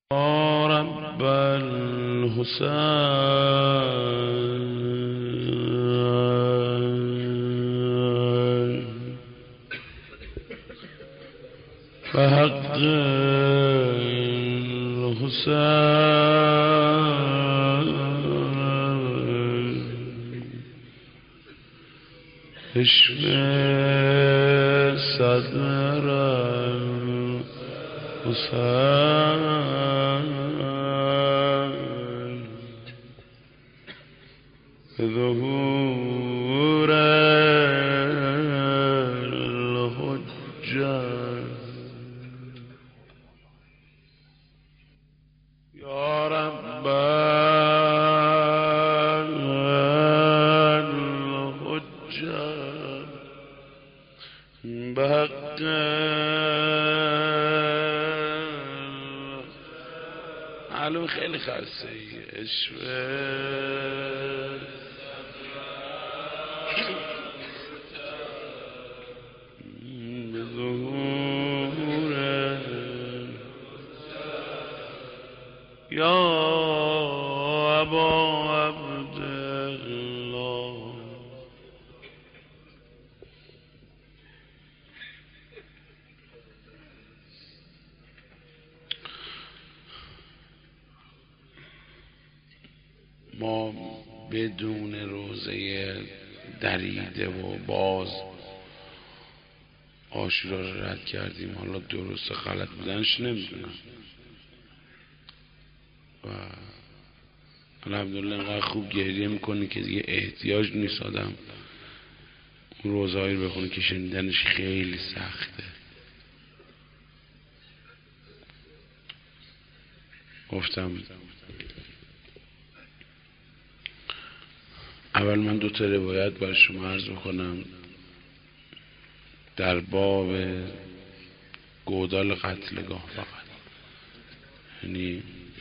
رب الحسين فحق الحسين اشف صدر الحسين ظهور الحجة يا رب الحجة بحق معلوم خیلی خسته یا ابا عبدالله ما بدون روزه دریده و باز عاشورا رو رد کردیم. حالا درست غلط بودنش نمیدونم و الحمدلله اینقدر خوب گریه میکنه که دیگه احتیاج نیست آدم اون روزهایی رو بخونه که شنیدنش خیلی سخته. گفتم اول من 2 روایت برای شما عرض بکنم در باب گودال قتلگاه. فقط یعنی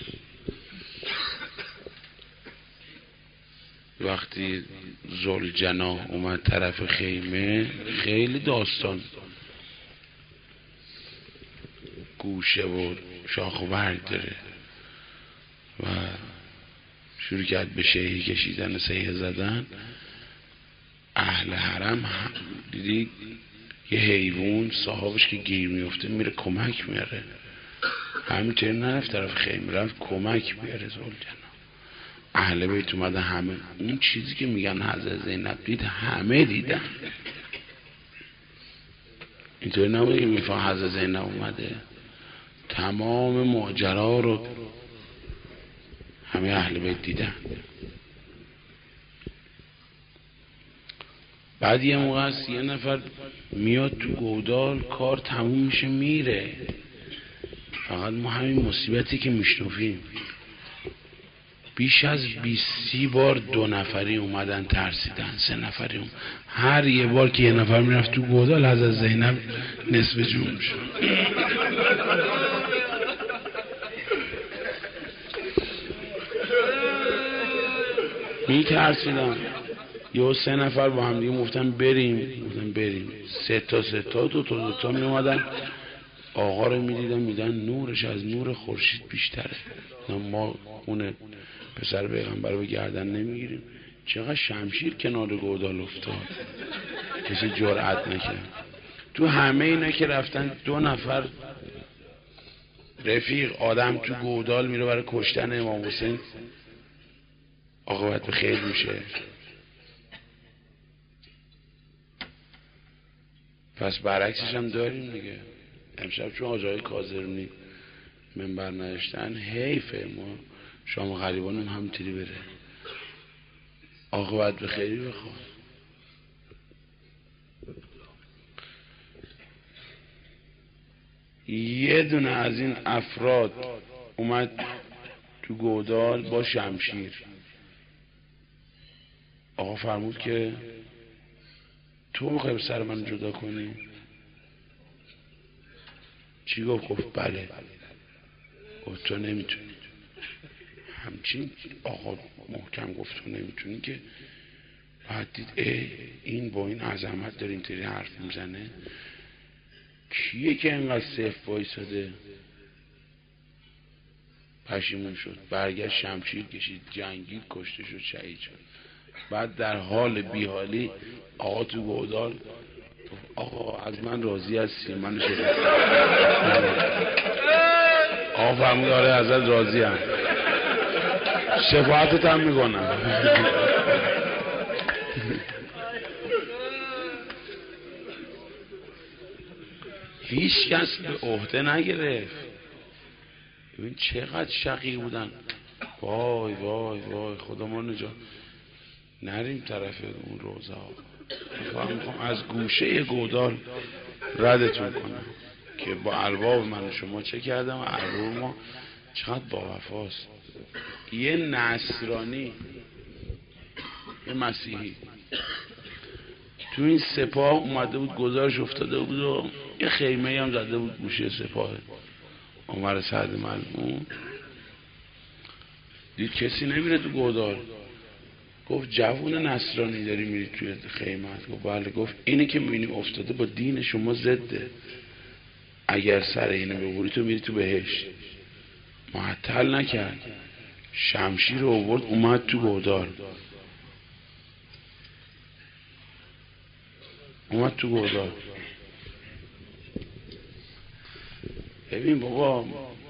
وقتی ذوالجناح اومد طرف خیمه خیلی داستان گوشه و شاخ و برگ داره و شروع کرد به شیهی کشیدن، سیه زدن. اهل حرم دیدی یه حیوان صاحبش که گیر میفته میره کمک میاره، همینطور نرفت طرف خیمه، رفت کمک بیاره ذوالجناح. اهل بیت اومده، همه اون چیزی که میگن حضرت زینب دید همه دیدن. اینطور نبوده که میفهم حضرت زینب اومده، تمام ماجرا رو همه اهل بیت دیدن. بعد یه موقع است یه نفر میاد تو گودال، کار تموم میشه میره. فقط ما همین مصیبتی که میشنفیم بیش از 20 بار 2 نفری اومدن ترسیدن، 3 نفری هر یه بار که یه نفر میرفت تو گودال حضرت زینب نصف جون میشه. میترسیدن. یه 3 نفر با هم دیگه گفتن بریم 3 تا 2 تا می اومدن. آقا رو میدیدن میدن نورش از نور خورشید بیشتره. ما اون پسر پیغمبر رو به گردن نمیگیریم. چقدر شمشیر کنار گودال افتاد، کسی جرأت نکرد. تو همه اینا که رفتن 2 نفر رفیق آدم تو گودال میره برای کشتن امام حسین، عاقبت به خیر میشه. پس برعکسش هم داریم دیگه. امشب چون آجای کاظمی منبر نوشتن، حیفه ما شام غریبان هم همینطوری بره، عاقبت به خیری بخواد. یه دونه از این افراد اومد تو گودال با شمشیر. آقا فرمود که تو میخوای سر من جدا کنی؟ چی گفت بله. گفت تو نمیتونی. همچین آقا محکم گفت تو نمیتونی که بعد دید این با این عظمت داره اینطوری حرف میزنه، کیه که اینقدر صفر وایساده؟ پشیمون شد، برگشت شمشیر کشید، جنگید، کشته شد، شهید شد. بعد در حال بیحالی آقا تو گودال آقا از من راضی هستی؟ من شده آقا فرمود آره ازت راضی هم، شفاعتت هم میکنم. هیچ کس به عهده نگرفت. ببین چقدر شقی بودن. وای وای وای خدا ما نجات. نریم طرف اون روزه ها. میخوام از گوشه گودال ردتون کنم که با ارباب من و شما چه کردم و ارباب ما چقدر با وفاست. یه نصرانی یه مسیحی تو این سپاه اومده بود، گزارش افتاده بود و یه خیمه هم زده بود گوشه سپاه عمر سعد ملعون. دید کسی نمیره تو گودال، گفت جوون نصرانی داری میری توی خیمت؟ گفت بله. گفت اینه که میبینی افتاده با دین شما ضده، اگر سر اینو ببری تو میری تو بهشت. معطل نکرد، شمشیر رو آورد اومد تو گودال. ببین بابا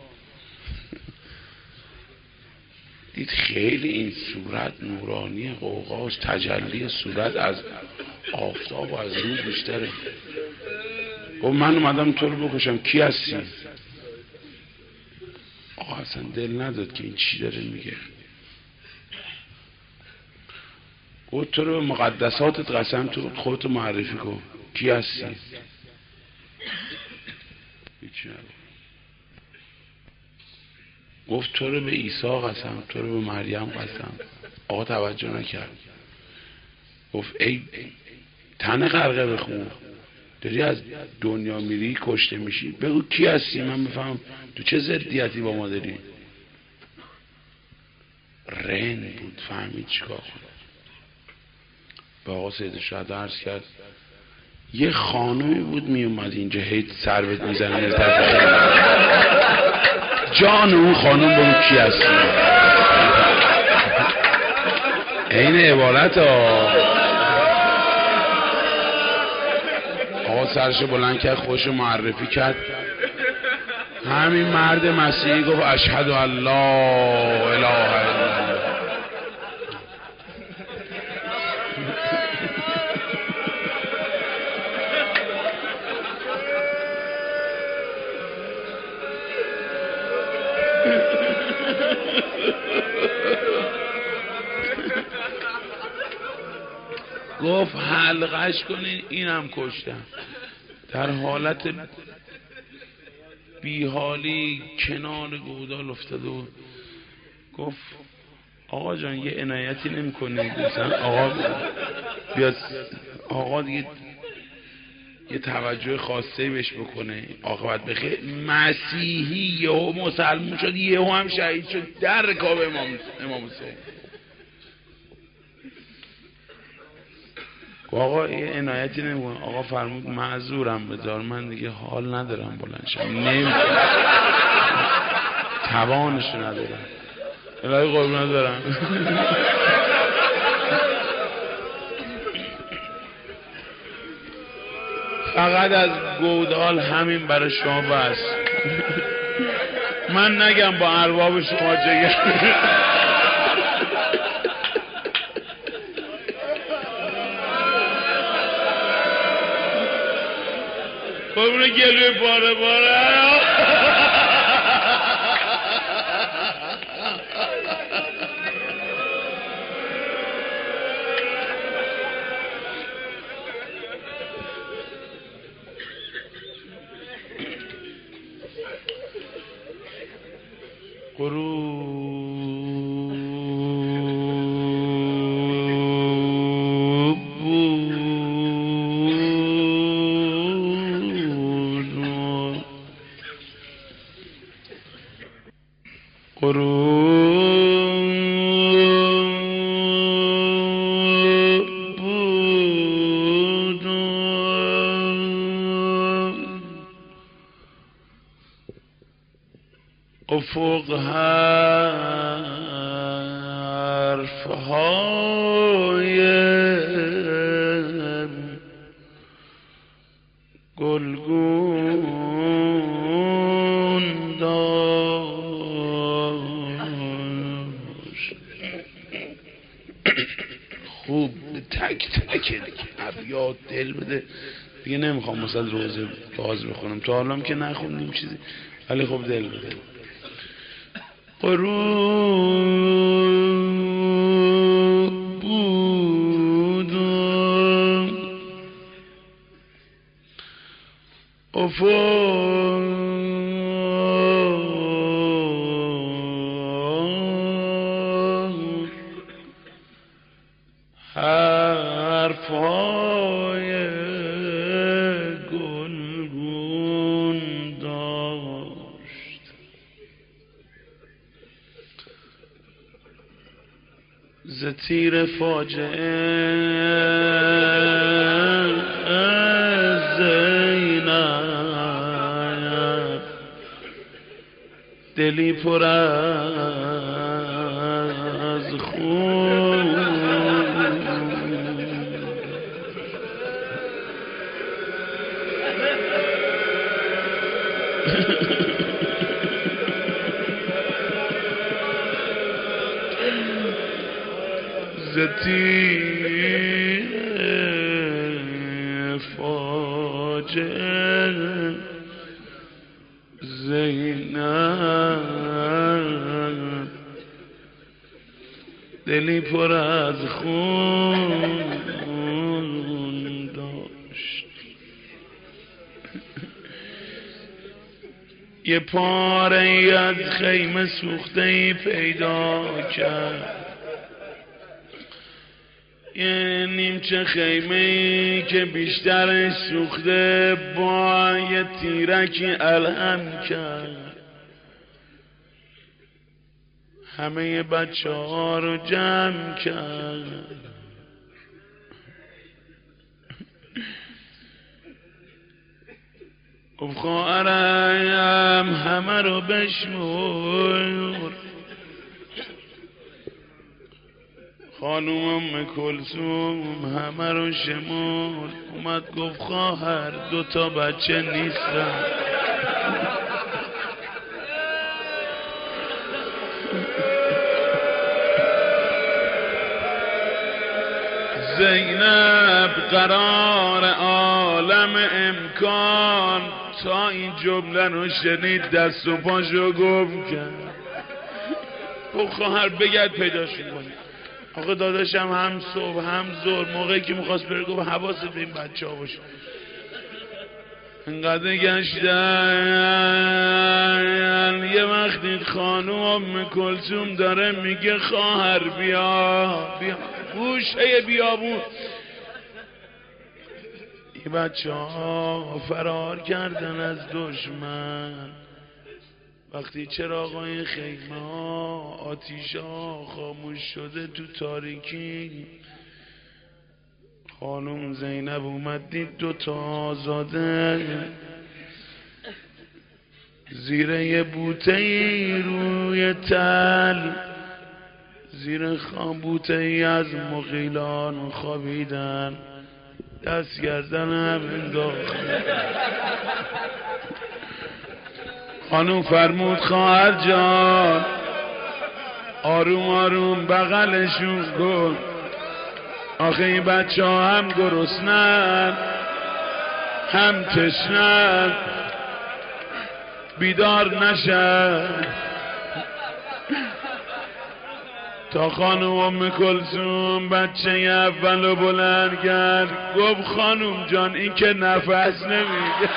دید خیلی این صورت نورانی قوقاش، تجلی صورت از آفتاب و از روز بیشتره. گفت من اومدم تو رو بکشم، کی هستی؟ آقا اصلا دل نداد که این چی داره میگه. گفت تو رو به مقدساتت قسم، تو خودتو معرفی کن، کی هستی؟ هیچی نگفت. گفت تو رو به عیسی قسم، تو رو به مریم قسم. آقا توجه نکرد. گفت ای تن غرقه بخون، داری از دنیا میری کشته میشی، بگو کی هستی من بفهم تو چه ضدیتی با ما داری. رند بود، فهمید چیکار کنه. به آقا سید شهدا عرض کرد یه خانومی بود میومد اینجا هیت سربت میزنه جان اون خانوم بگو کی هستی. این عبارت آقا سرش بلند کرد، خوش معرفی کرد. همین مرد مسیحی گفت اشهد ان لا اله الا الله. گفت حلقش کنین، اینم کشتم. در حالت بیحالی کنار گودال افتاده بود. گفت آقا جان یه عنایتی نمی کنید؟ آقا بیاد، آقا دیگه یه توجه خاصی بهش بکنه، عاقبت بخیر. مسیحی یهو مسلمون شد، یهو هم شهید شد در رکاب امام حسین. آقا یه عنایتی نمیکنه؟ آقا فرمود معذورم بذار، من دیگه حال ندارم بلنشم، توانش ندارم. الهی قربونت دارم. فقط از گودال همین برای شما بس. من نگم با ارباب شما چه. قربون گلوی باره باره. افق حرفهای گلگون داشت. خوب تک تک ابیات دل بده دیگه. نمیخوام مثلا روزه باز بخونم، تا حالا که نخوندیم چیزی، ولی خب دل بده. غروب بودم افق حرفهای گلگون داشت. ز تیر فاجعه زینب دلی پر از خون. ز تیر فاجعه زینب دلی پر از خون داشت. یه پاره از خیمه سوخته پیدا کرد، یه نیمچه خیمه که بیشترش سوخته با یه تیرکی الهم کرد. همه بچه ها رو جمع کرد، خواهرم همه رو بشمور. خانوم ام کلثوم همه رو شمرد، اومد گفت خواهر 2 بچه نیستن. زینب قرار عالم امکان تا این جمله رو شنید دست و پاشو گم کرد. خواهر بگرد پیداشون کنی. آقا داداشم هم صبح هم ظهر موقعی که میخواست بره گفت حواست به این بچه ها باشه. انقدر گشتن یه وقتی خانوم ام کلثوم داره میگه خواهر بیا بیا گوشه بیابون. این بچه ها فرار کردن از دشمن. وقتی چراغای خیمه ها آتیش ها خاموش شده تو تاریکی، خانم زینب اومد دید 2 آزاده زیر یه بوته روی تل، زیر بوته از مغیلان خوابیدن، دست گردن هم انداختن. خانم فرمود خواهر جان آروم آروم بغلشون کن، آخه این بچه ها هم گرسنن هم تشنن، بیدار نشن. تا خانم ام کلثوم بچه اولو بلند کرد گفت خانم جان این که نفس نمیده.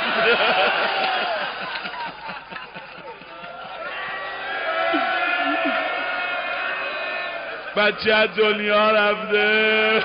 بچه از دنیا رفته.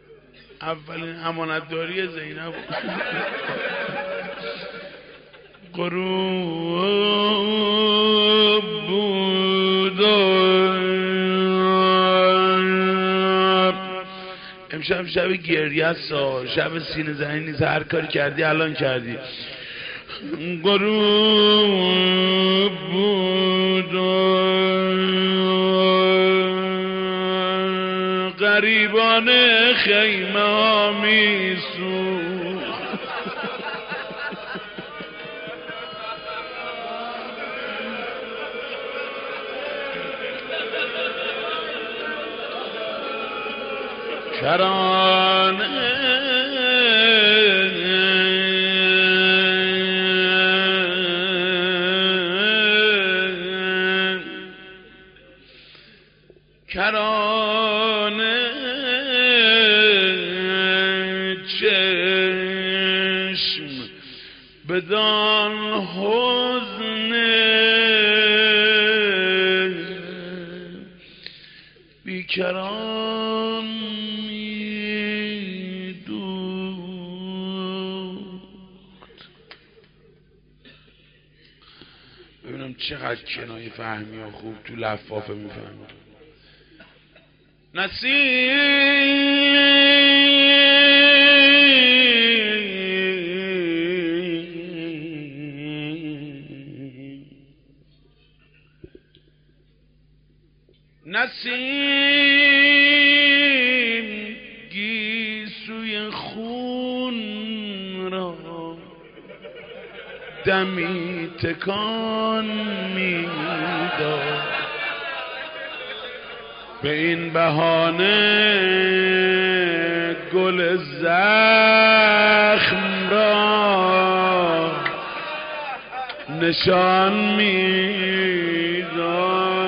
اولین امانتداری زینب غروب بود امشب شب گریه است، شب سینه زنی نیست. هر کاری کردی الان کردی. غروب بود غریبان خیمه ها می سوخت. کرانه چشم بدان حزن بیکران می دوخت. ببینم چقدر کنایه فهمی ها خوب تو لفافه میفهمی. نسیم گیسوی خون را دمی تکان میداد. به این بهانه گل زخم را نشان میداد.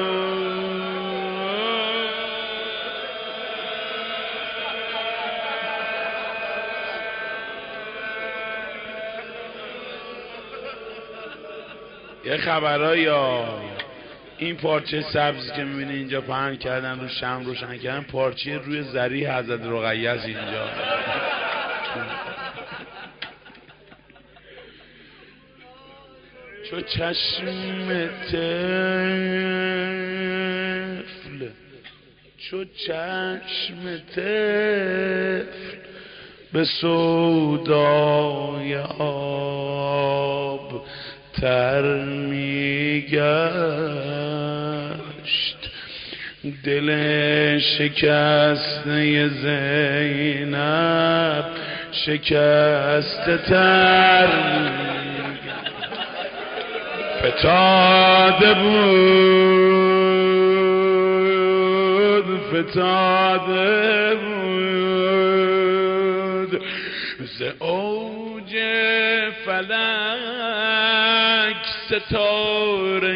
یه خبرایی این پارچه سبز که میبینی اینجا پهن کردن رو شمع روشن کردن، پارچه روی زری حضرت رقیه است اینجا. چو چشم طفل چو چشم طفل به سودای آب تر میگشت. دل شکسته زینب شکسته تر فتاده بود ز اوج فلک ستاره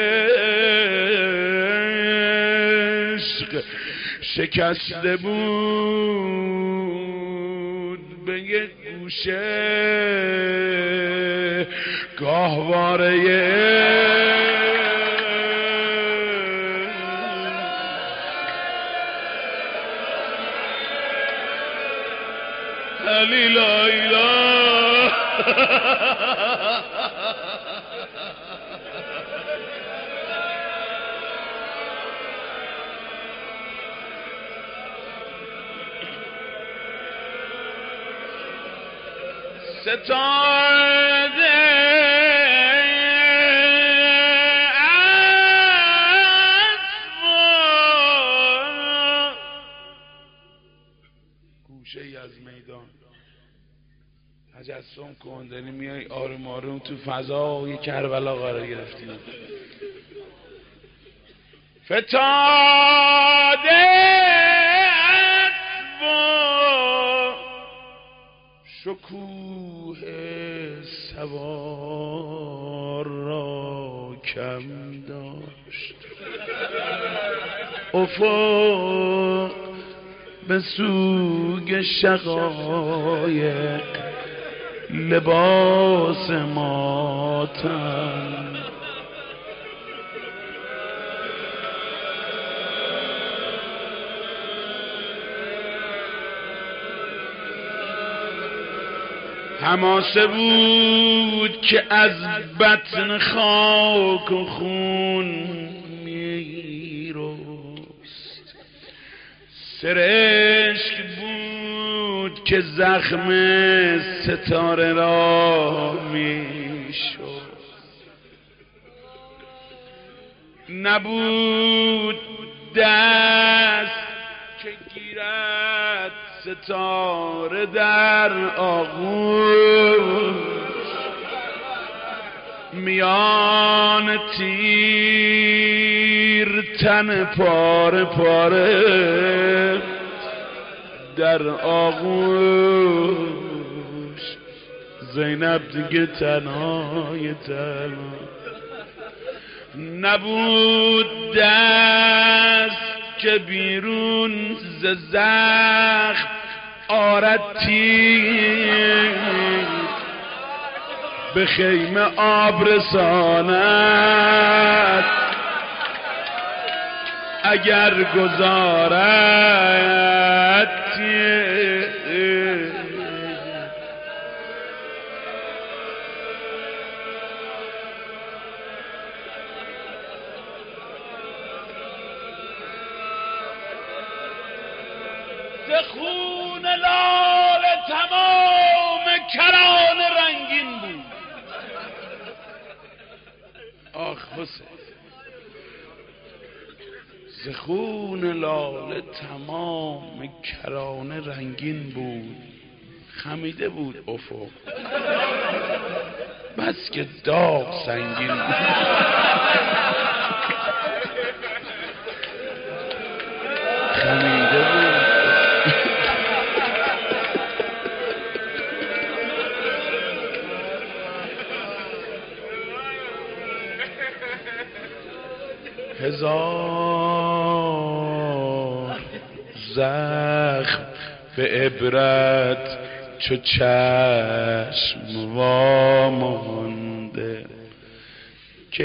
عشق شکسته بود به یک گوشه گاهواره علی لا اله ستاره گوشه ای از میدان تجسم کن داری میای آروم آروم تو فضای کربلا قرار گرفتی. فتاده شکوه سوار را کم داشت. افق به سوگ شقایق لباس ماتم حماسه بود که از بطن خاک و خون میرست، سرشک بود که زخم ستاره را میشد، نبود دست که گیرد ستاره در آغوش، میان تیر تن پاره پاره در آغوش، زینب دیگه تنهای تنها، نبود دست که بیرون ز زخم آرد تیر، به خیمه آب رساند اگر گذارد تیر. خون لال تمام کران رنگین بود. آخ حسین، ز خون لال تمام کران رنگین بود، خمیده بود افق بس که داغ سنگین بود. خمیده بود. هزار زخم به عبرت چو چشم وامانده، که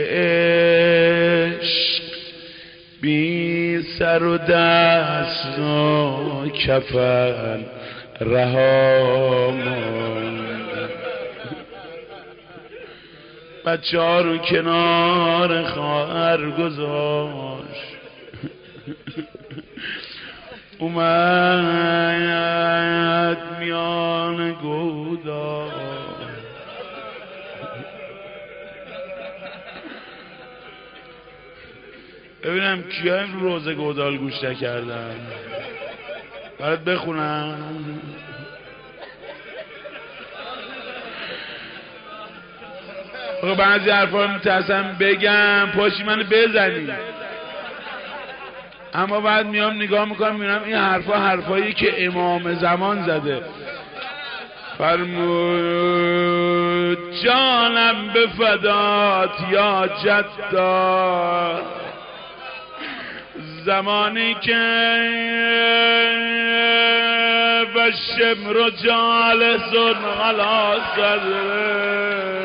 عشق بی سر و دست و کفن رها مانده. بچه ها رو کنار خواهر گذاشت، اومد میان گودا، ببینم کیا این روزه گودال گوش نکردن، برات بخونم. بعضی حرفا رو میترسم بگم پاشی منو بزنی، اما بعد میام نگاه میکنم میبینم این حرفا حرفایی که امام زمان زده. فرمود جانم به فدات یا جدا، زمانی که و شمر جالس غلا صدره،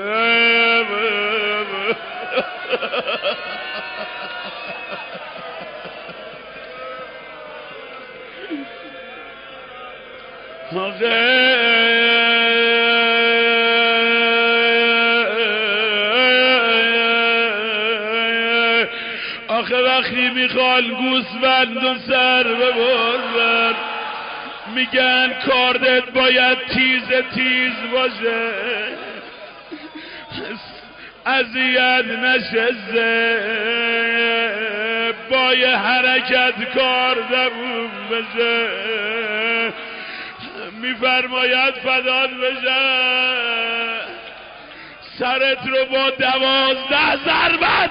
آخه وقتی میخوان گوسفند و سر ببرن میگن کاردت باید تیز تیز باشه، اذیت نشه با یه حرکت کار دووم بشه. میفرماید فدات بشه سرت رو با 12 ضربت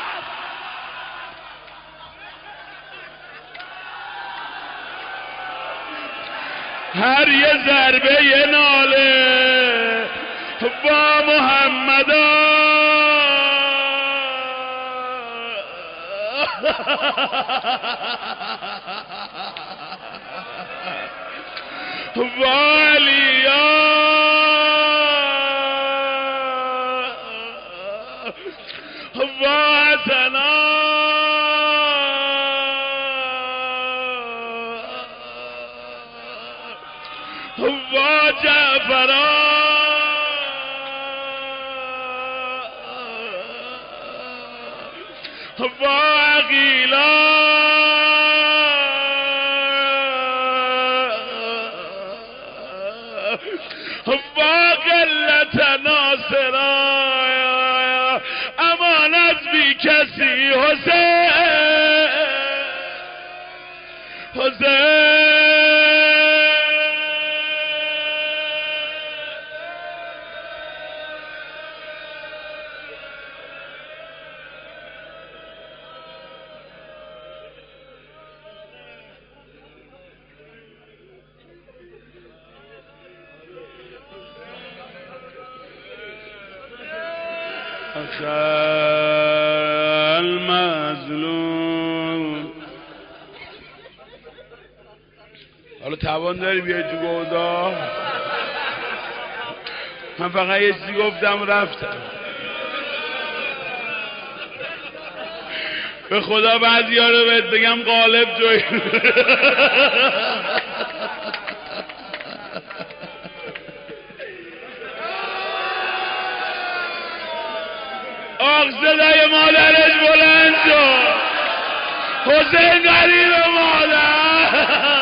هر یه ضربه یه ناله با محمد والیا وحسنا و جعفرا با عقیلا با قلت ناصرا امانت بی کسی حسین المظلوم. حالا توان داری بیای تو گودا؟ من فقط یه چیزی گفتم رفتم. به خدا بعضیا رو بهت بگم غالب جوی آخ صدای مادرش بلند شد. حسین غریب مادر.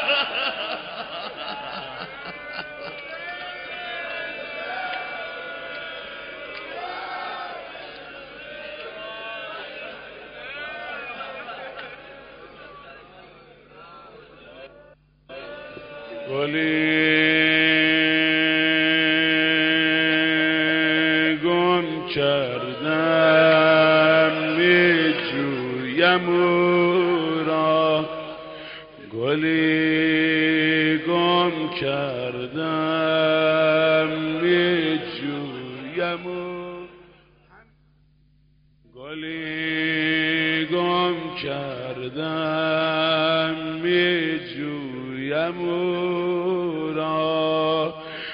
گلی گم کردم می جویم او را، گلی گم کردم می جویم او، گلی گم کردم می جویم او را،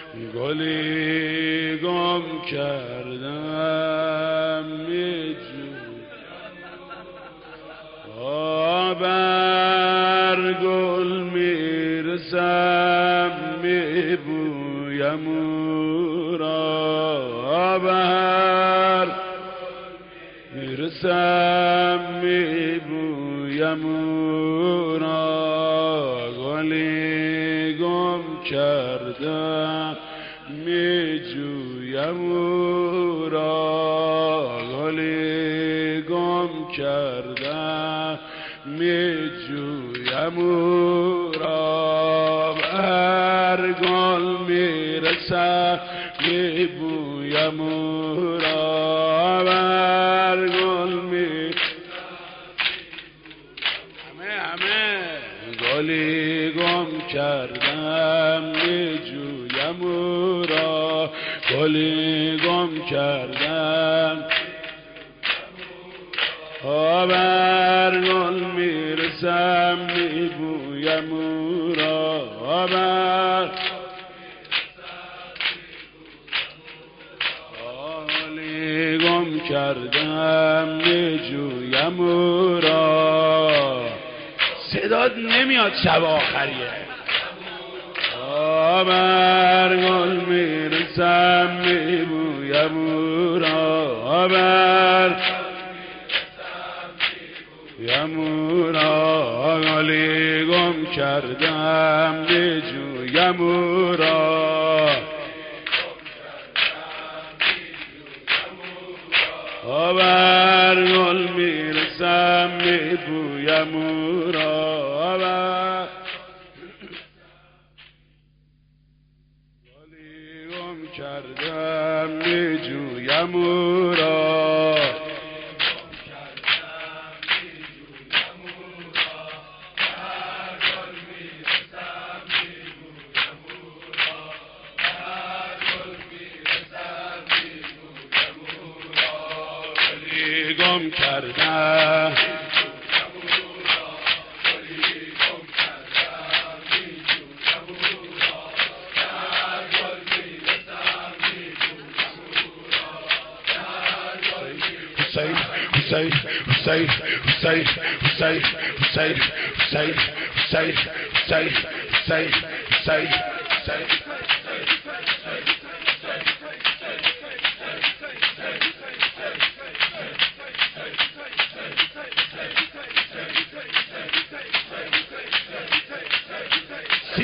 گلی گم کردم می جویم، بر گل می رسم می بویم او را، بر می رسم می بویم او را، گلی گم کردم می جویم او را، گلی گم کردم می جویم او را، بر گل می رسم می بویم او را، بر گل می گلی گم کردم می جویم او را، گلی گم کردم بر گل می رسم می بویم او را، بر گلی گم کردم می جویم او را. صدات نمیاد شب آخریه. بر گل می رسم می بویم او را، بر بویم او را، گلی گم کردم می جویم او را، بر گل می رسم می بویم او را، بر گلی گم کردم می جویم او را، گم کردم حسین حسین حسین حسین حسین حسین حسین حسین حسین حسین حسین حسین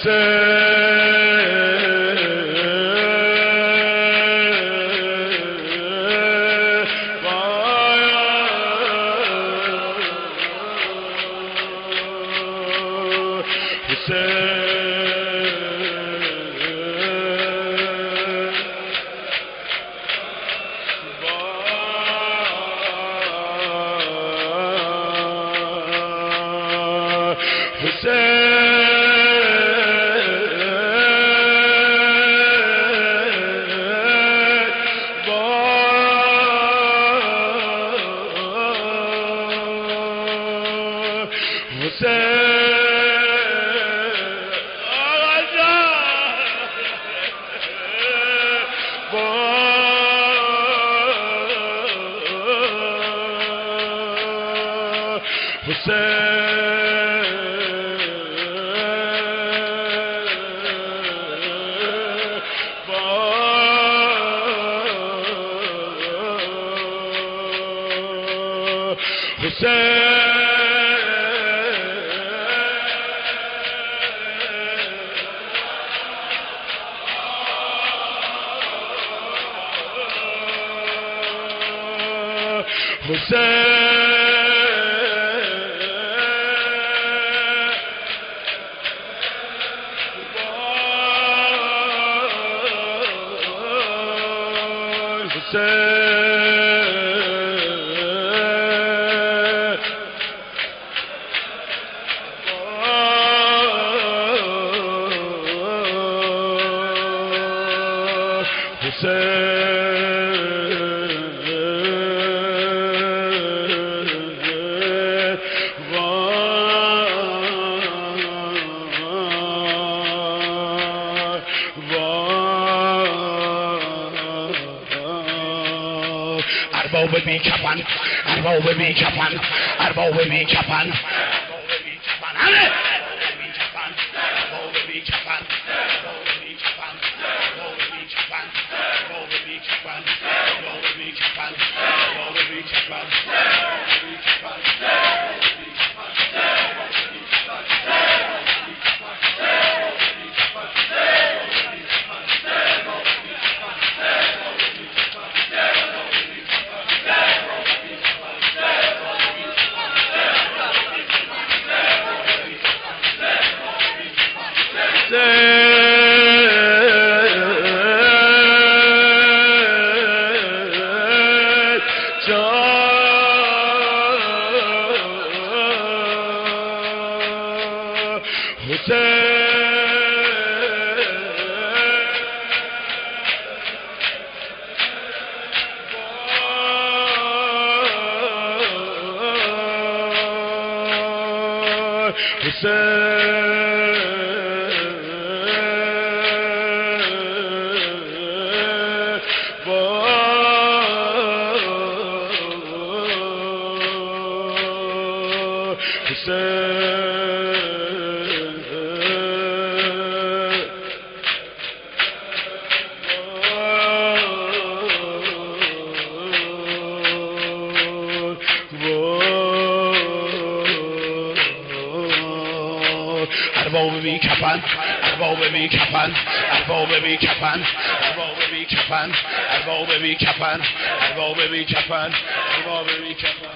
ارباب بی کفن، ارباب بی کفن، ارباب بی کفن، همه بی کفن، ارباب بی کفن، ارباب بی کفن، ارباب بی کفن، ارباب بی کفن، ارباب بی کفن، ارباب بی کفن، ارباب بی کفن، ارباب بی کفن، ارباب بی کفن، ارباب بی کفن، ارباب بی کفن، ارباب بی کفن، ارباب بی کفن.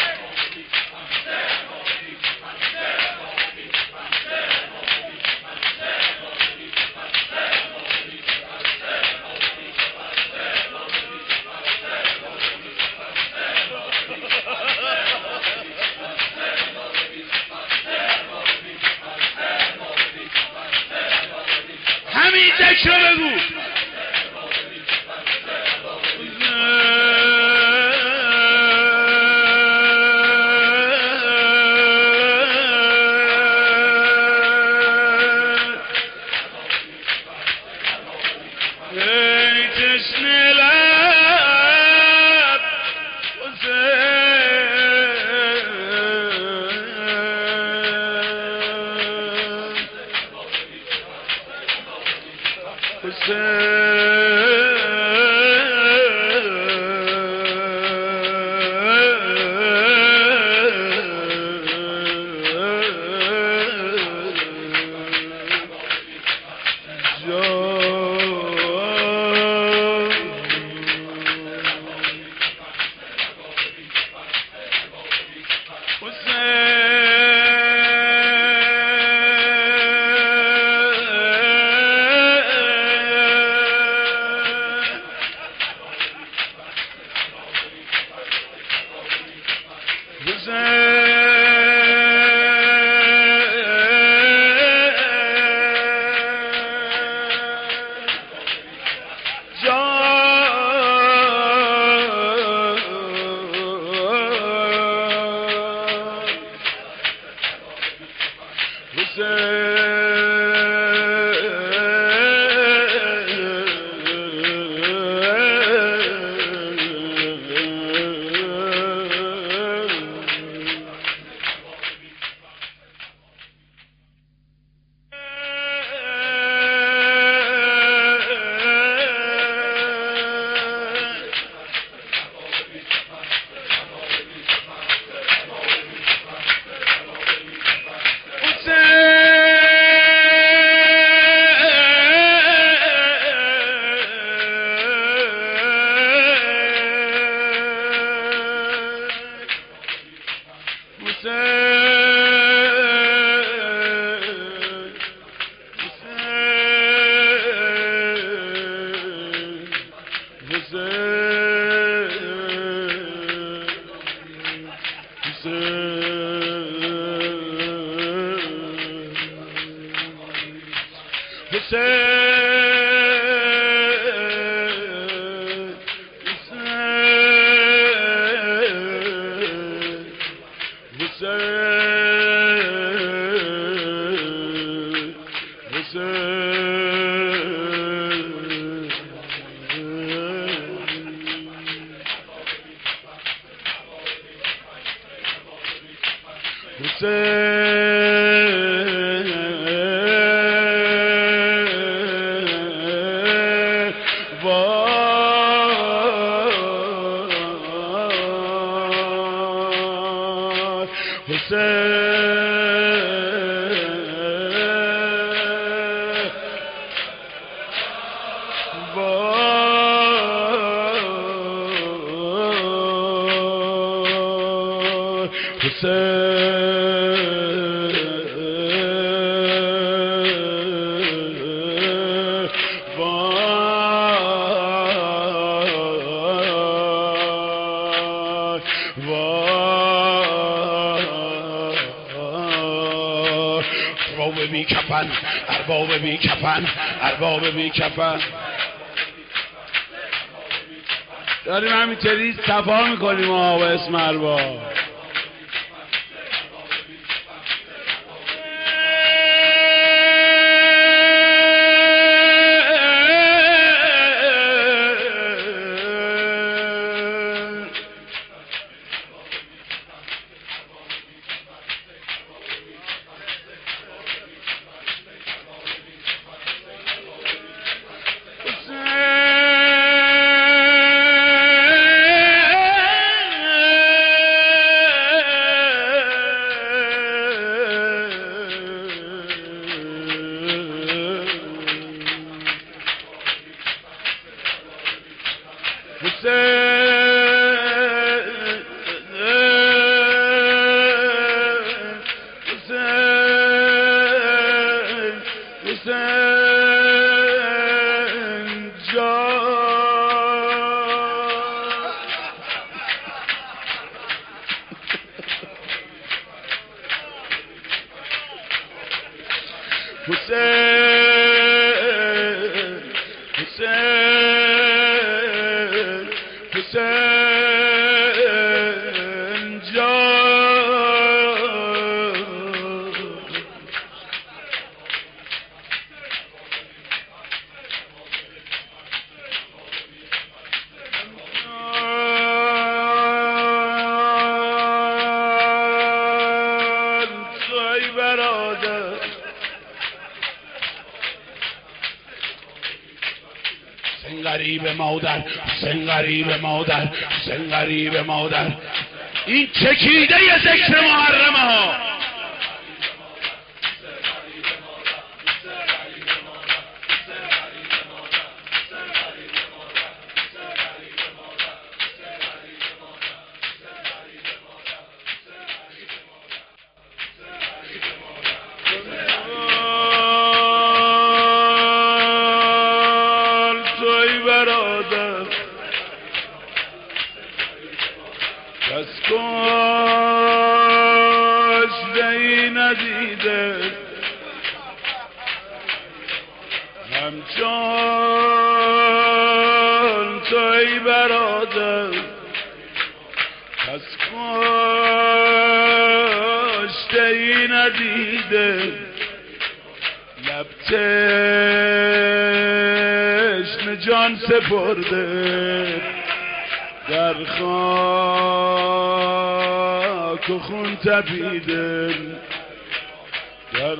همین دک رو بگو. حسین ارباب بی کفن، ارباب بی کفن. داریم همینطوری صفا میکنیم با اسم ارباب. غریب مادر، حسین غریب مادر. این چکیده ی ذکر محرمه ها. سپرده در خاک و خون تپیده، در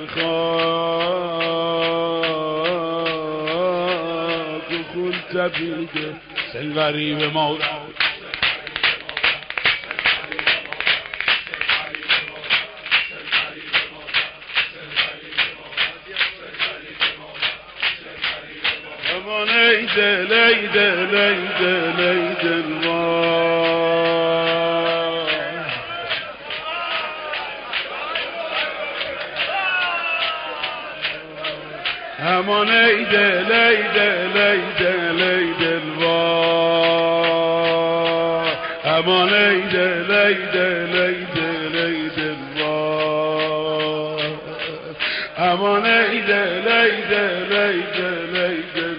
خاک و خون تپیده. حسین غریب مادر. لیدل لیدل لیدل لیدل همان لیدل لیدل لیدل لیدل همان لیدل لیدل لیدل لیدل همان لیدل لیدل لیدل لیدل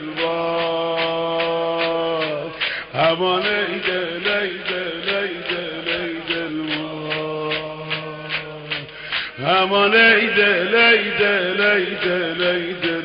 همان لیدل لیدل لیدل لیدل همان لیدل لیدل لیدل لیدل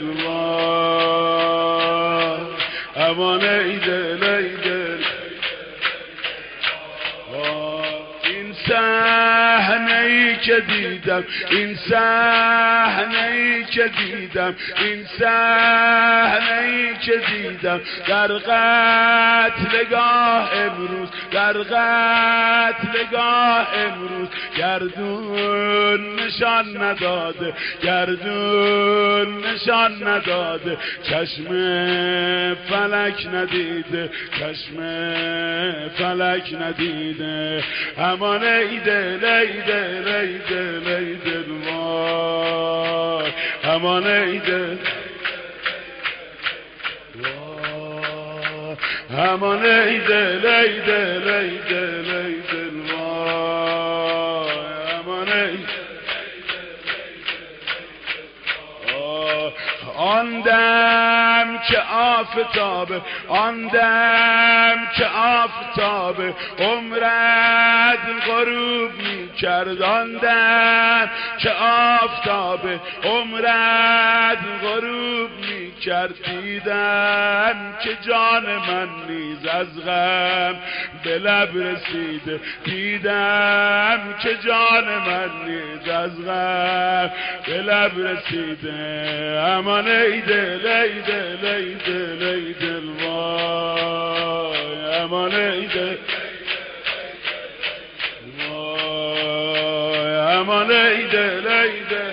همان لیدل لیدل. این صحنه صحنه‌ای که دیدم، این صحنه‌ای که دیدم، این صحنه‌ای که دیدم در قتلگاه امروز، در قتلگاه امروز گردون نشان نداده، گردون نشان نداده، چشم فلک ندیده، چشم فلک ندیده. همان ایده لیده لیده لیده وای، همان ایده همان ایده لیده لیده لیده وای، همان ایده. آن دم که آفتابه، آن دم که آفتابه عمرت غروب می کرد، آن دم که آفتابه عمرت غروب می کرد. دیدم که جان من نیز از غم به لب رسیده، دیدم که جان من نیز از غم به لب رسیده. امان ایده لیده لیده لیده وای، امان ایده وای، امان ایده لیده.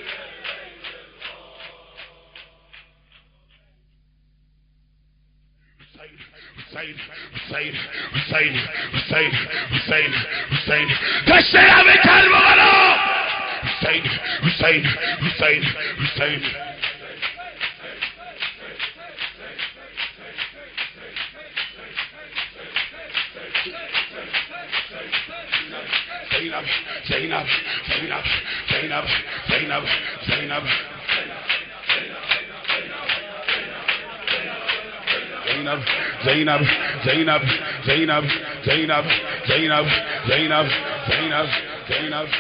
حسین حسین حسین حسین حسین حسین کشته همه کربلا، حسین حسین حسین حسین زینب زینب زینب زینب زینب زینب زینب زینب زینب زینب زینب زینب زینب زینب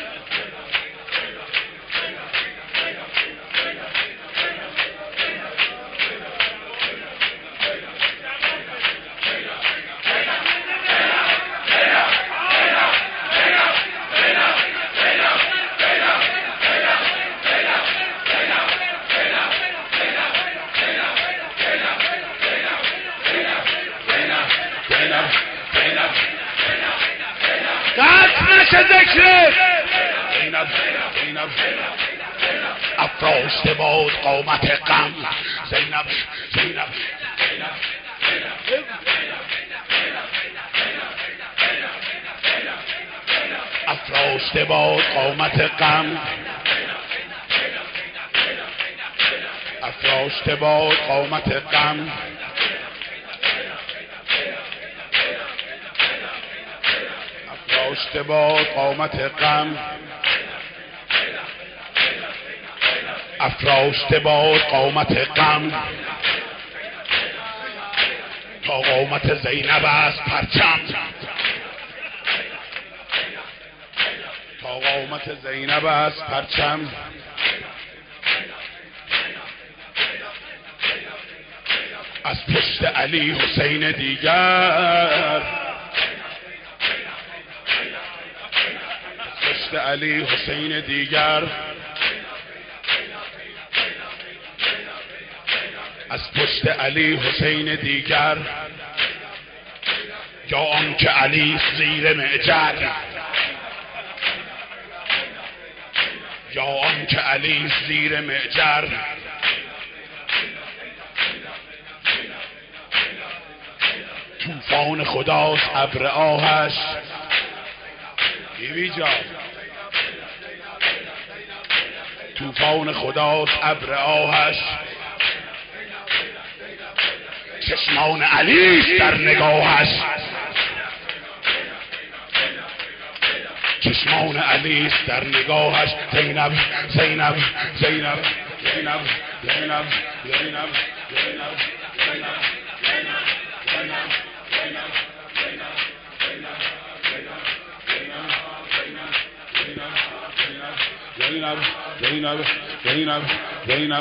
افراشته باد قامت غم، زینب زینب افراشته باد قامت غم، افراشته باد قامت غم. افراشته باد قامت غم، افراشته باد قامت غم. تا قامت زینب است پرچم، تا قامت زینب است پرچم. از پشت علی حسین دیگر، از پشت علی حسین دیگر، از پشت علی حسین دیگر. یا آن که علی زیر معجر، یا آن که علی زیر معجر. طوفان خداست ابر آهش، بیبی جان طوفان خداست ابر آهش. چشمان علی در نگاهش، چشمان علی در نگاهش. زینب زینب زینب زینب زینب زینب زینب زینب زینب زینب زینب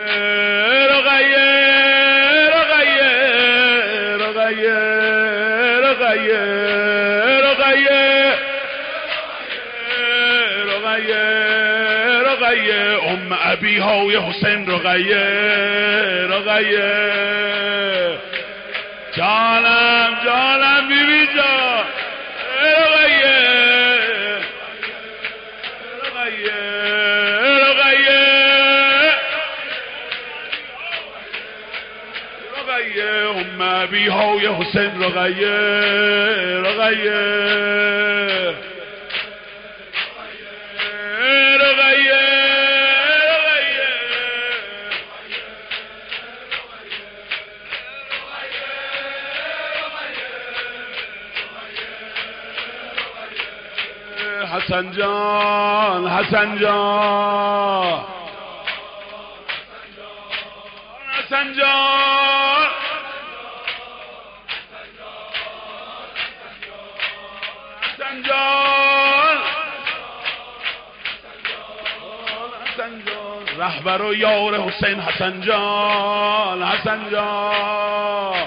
رقیه رقیه رقیه رقیه ام ابی های حسین رقیه رقیه جانم جانم بی بی جان رقیه رقیه رقیه رقیه ام ابی های حسین رقیه رقیه حسن جان حسن جان حسن جان حسن جان حسن جان رهبر و یار حسین حسن جان حسن جان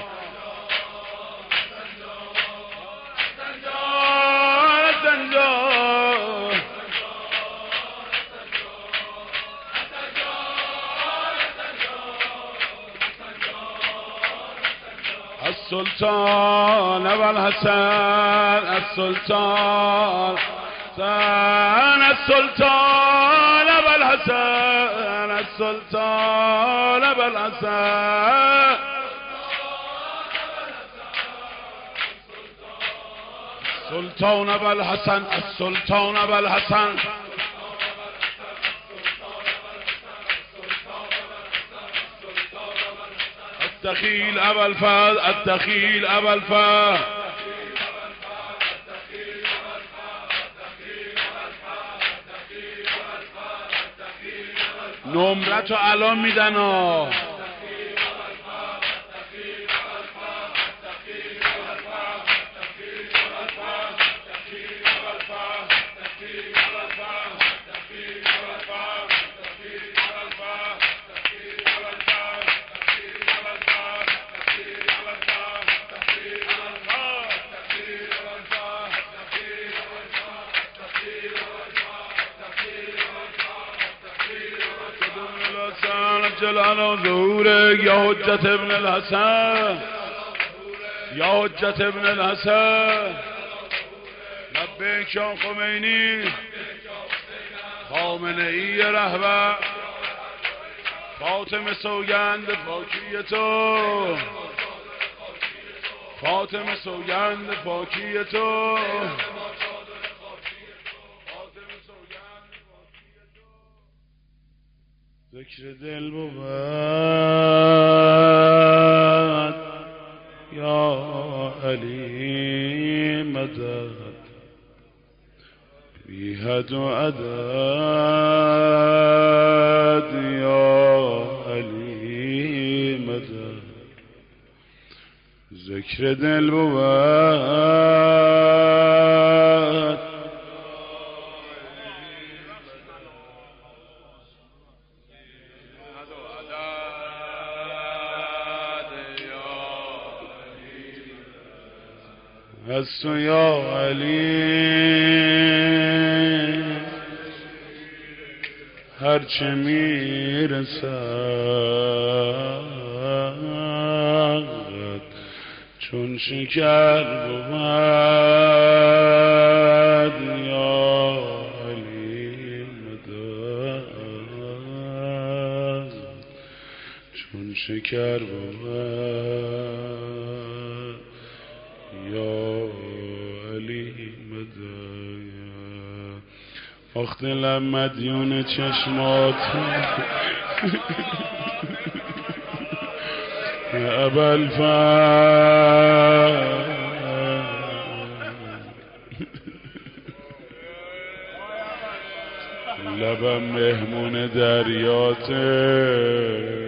السلطان ابو الحسن السلطان السلطان ابو الحسن السلطان ابو الحسن السلطان ابو الحسن السلطان ابو الحسن الدخيل أبا الفهد الدخيل أبا الفهد نمرتو الان میدن جلال ظهوره یا حجت ابن الحسن یا حجت ابن الحسن لبیک شاه خمینی خامنه ای رهبر فاطمه سوگند پاکی تو فاطمه سوگند پاکی تو ذکر دل بود یا علی مدد بی حد و عدد یا علی مدد ذکر دل بود از تو یا علی هرچه میرسد چون شکر بود یا علی مدد چون شکر بود یا علی مدد آخ دلم مدیون چشمات ابوالفضل لبم مهمون دریاته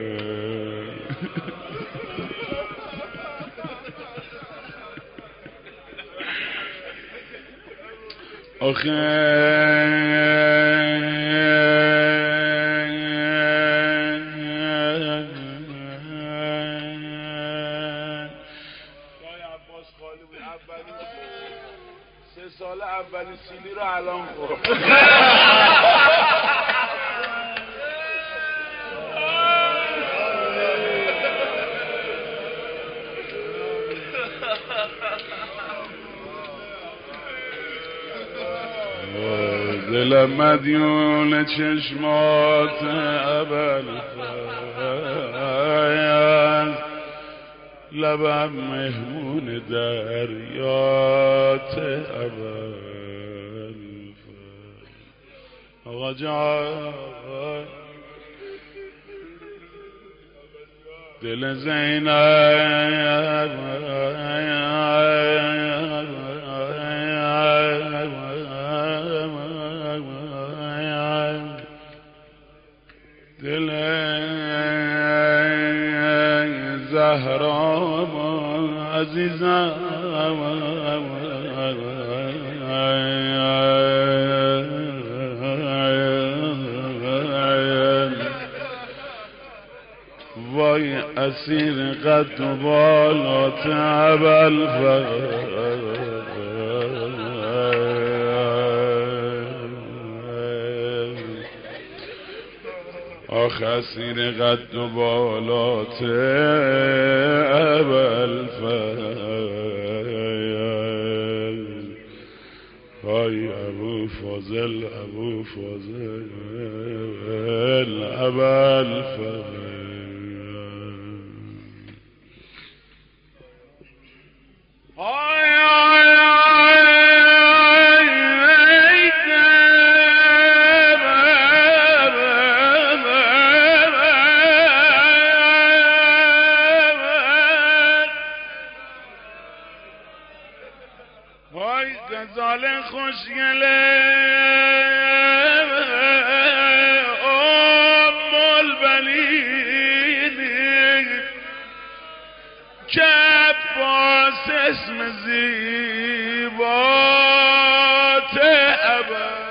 آخه 3 سال اولین سیلی رو الان خورد. دل مدیون چشمات ابل فیض، لبم مهمون دریات ابل فیض. آقا جان دل زینب دل زهرا عزیزم وای اسیر قد و بالات ابل آخ اسیر قد و بالات ابل های ابو فاضل ابو فاضل ابل وای غزال خوشگله ام البلید که باس اسم زیبات ابد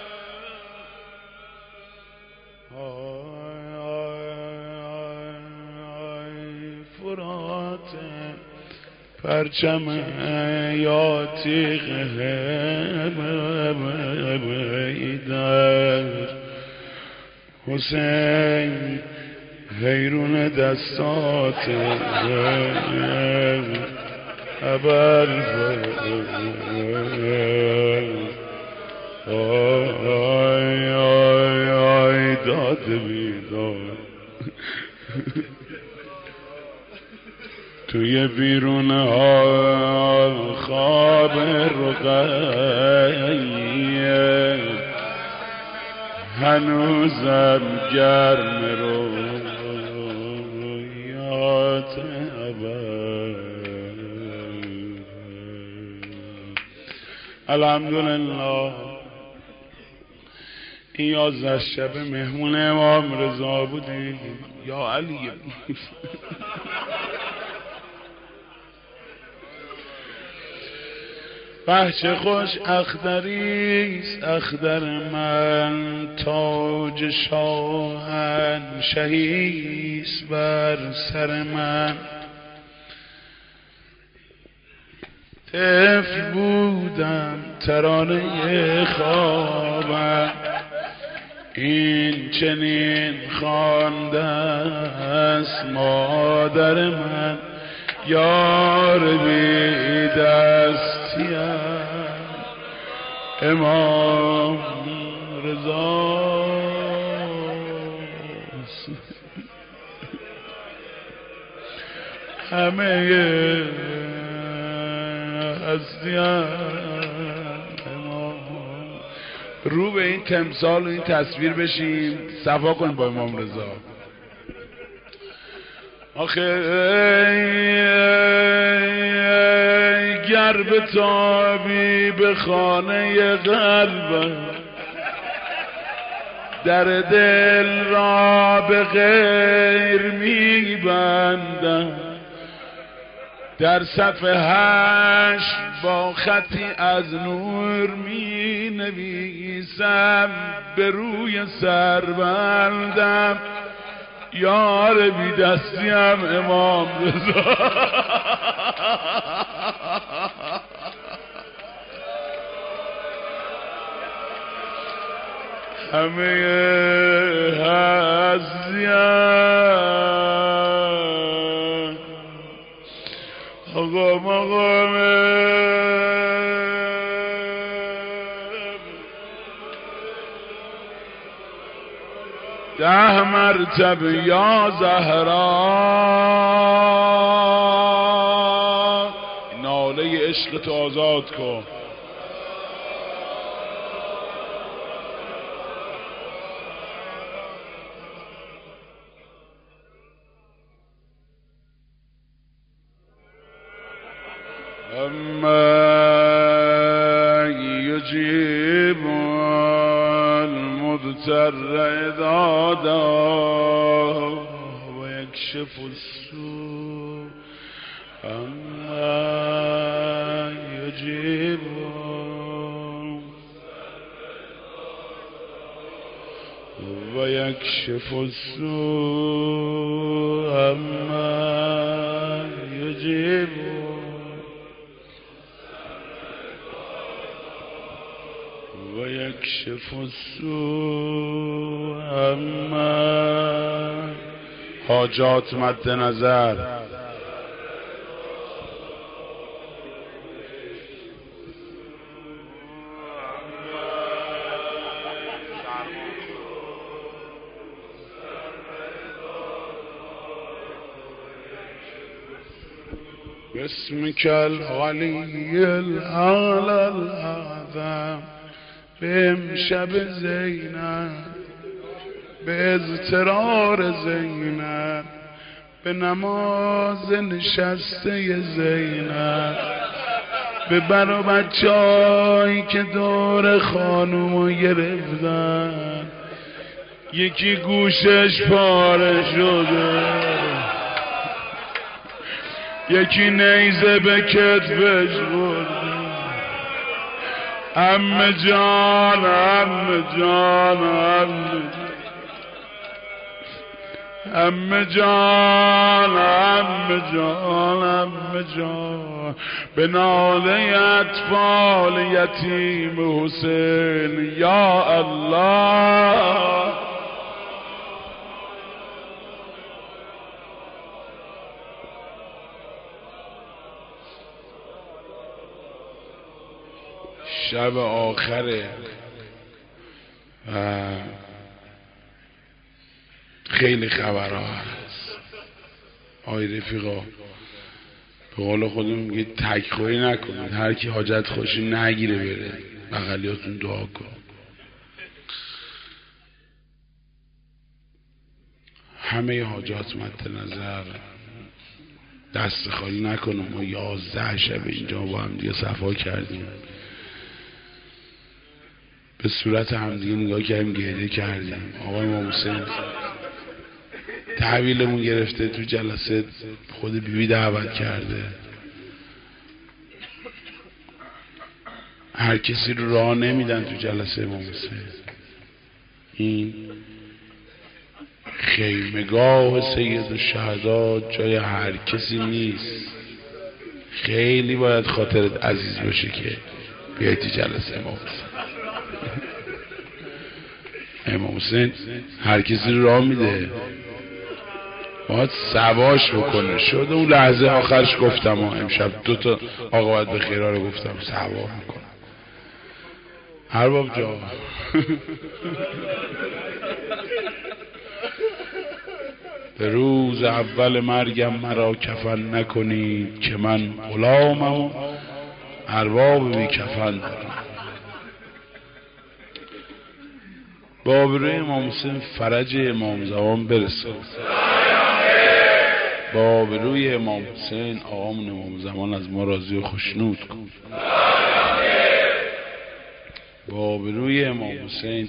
فرات پرچم یا تیغ بیدر حسین حیرون دستات ابل آی آی آی داد بیدار توی بیرون ها خواب رقیه هنوزم گرم رویات ابد. الحمدلله این 11 شب مهمون امام رضا بودیم. یا علی بچه خوش اختریست اختر من، تاج شاهنشهیست بر سر من. طفل بودم ترانه خوابم این چنین خوانده است مادر من. یار بی دستیم امام رضا همه هستیم امام. رو به این تمثال و این تصویر بشیم صفا کن با امام رضا. آخه گر به تابی به خانه قلبم در دل را به غیر می بندم. در صفحه 8 با خطی از نور می نویسم به روی سر بندم. یار بی دستیم امام رضا همه هستیم آقا مقامه 10 مرتبه یا زهرا ناله عشق تو آزاد کن اما یجیب المضطر اذا دعا و یکشف السوء اما یجیب و یکشف السوء اما یجیب و یکشف السوء اما حاجات مد نظر باسمك العلي الأعلى الأعظم بامشب زینب به اضطرار زینب به نماز نشسته زینب به بر و بچه‌هایی که دور خانومو گرفتن یکی گوشش پاره شده یکی نیزه به کتفش برده عمه جان عمه جان عمه جان عمه جان عمه جان به ناله اطفال یتیم حسین یا الله شب آخره و خیلی خبرها هست آی رفیقا به قول خودم میگه تکخوری نکنید هر کی حاجت خوشی نگیره بره بغلیاتون دعا کن همه حاجات مد نظر دست خالی نکنم ما 11 شب اینجا با هم دیگه صفا کردیم به صورت همدیگه نگاه کردیم گریه کردیم آقای امام حسین تحویلمون گرفته تو جلسه خود بیبی دعوت کرده هر کسی رو راه نمیدن تو جلسه امام حسین این خیمگاه سید الشهدا جای هر کسی نیست خیلی باید خاطرت عزیز باشه که بیای تو جلسه امام حسین امام حسین هر کسی رو راه میده باید سواش بکنه شده اون لحظه آخرش گفتم امشب 2 تا آقا باید به خیرها رو گفتم سوا میکنم ارباب جا به روز اول مرگم مرا کفن نکنید که من غلامم و ارباب بی کفن دارم با آبروی امام حسین فرج امام زمان برسه با آبروی امام حسین آقامون امام زمان از ما راضی و خوشنود کن با آبروی امام حسین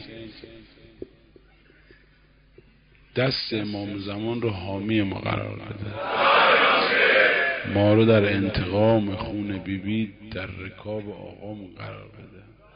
دست امام زمان رو حامی ما قرار بده ما رو در انتقام خون بیبی در رکاب آقامون قرار بده